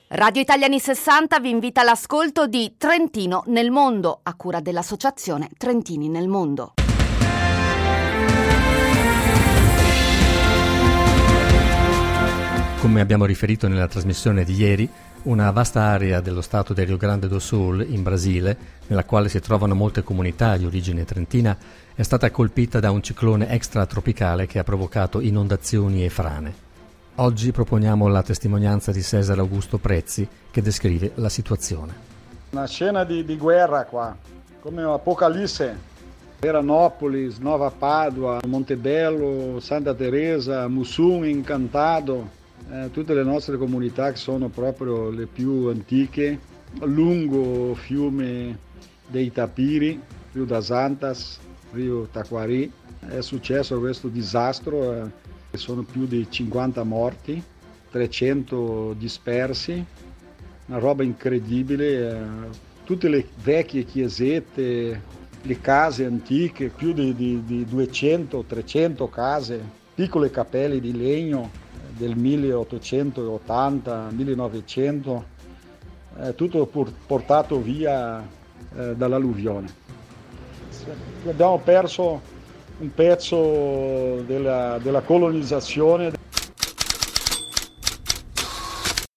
Radio Italia Anni 60 vi invita all'ascolto di Trentino nel mondo, a cura dell'associazione Trentini nel mondo. Come abbiamo riferito nella trasmissione di ieri, una vasta area dello stato del Rio Grande do Sul, in Brasile, nella quale si trovano molte comunità di origine trentina, è stata colpita da un ciclone extratropicale che ha provocato inondazioni e frane. Oggi proponiamo la testimonianza di Cesare Augusto Prezzi, che descrive la situazione. Una scena di guerra qua, come un'apocalisse. Veranópolis, Nova Padua, Montebello, Santa Teresa, Mussum, Incantado, tutte le nostre comunità che sono proprio le più antiche, lungo fiume dei Tapiri, Rio das Antas, Rio Taquari. È successo questo disastro. Sono più di 50 morti, 300 dispersi, una roba incredibile. Tutte le vecchie chiesette, le case antiche, più di 200-300 case, piccole cappelle di legno del 1880-1900, tutto portato via dall'alluvione. Abbiamo perso un pezzo della colonizzazione.